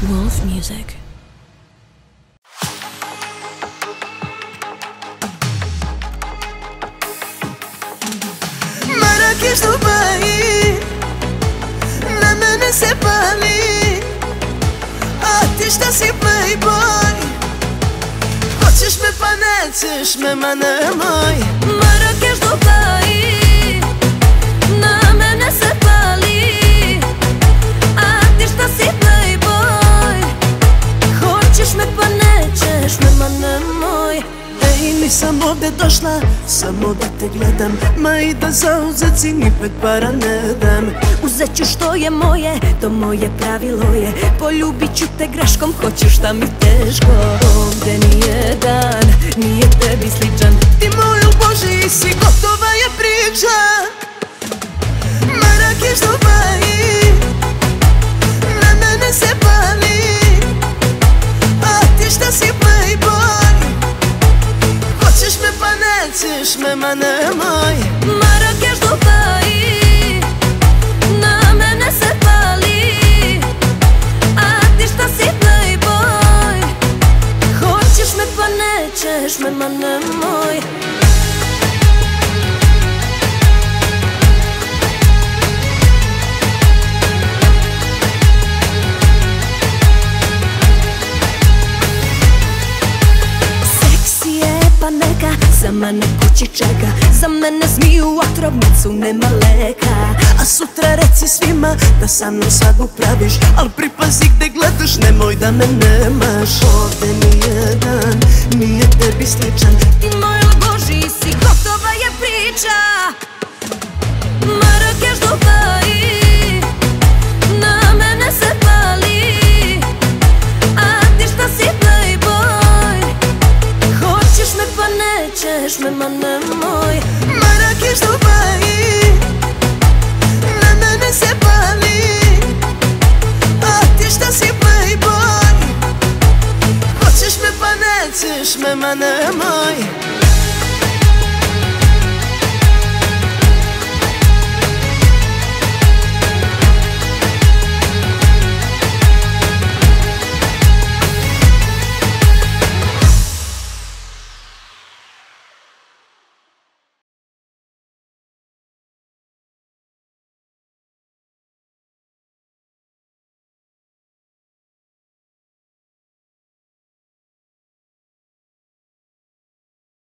Wolf Music. Marrakech, Dubai, na mene se pali, a ti šta si playboy? Hoćeš me pa nećeš me, ma nemoj. Marrakech, Dubai, na mene se pali, a ti šta si playboy? Hoćeš me pa nećeš me, ma nemoj. Ej, nisam ovdje došla samo da te gledam, ma i da zauzet si ni pet para ne dam. Uzet ću što je moje, to moje pravilo je. Poljubit ću te greškom, hoću šta mi teško. Ovdje nijedan nije tebi sličan. Ti moj u Boži si, gotova je priča. Marrakech, Dubai, na mene se pali, a ti šta si playboy? Hoćeš me pa nećeš me, ma nemoj. Marrakech, Dubai, na mene se pali, a ti šta si playboy? Hoćeš me pa nećeš me, ma nemoj. Seksi je pa neka, za mene kući čeka. Za mene zmiju u otrovnicu, nema leka. A sutra reci svima da sa mnom svadbu praviš, al pripazi gde gledaš, nemoj da me nemaš. Ovdje nijedan nije tebi sličan. Ti moj Boži si, gotova je priča. Marrakech, Dubai,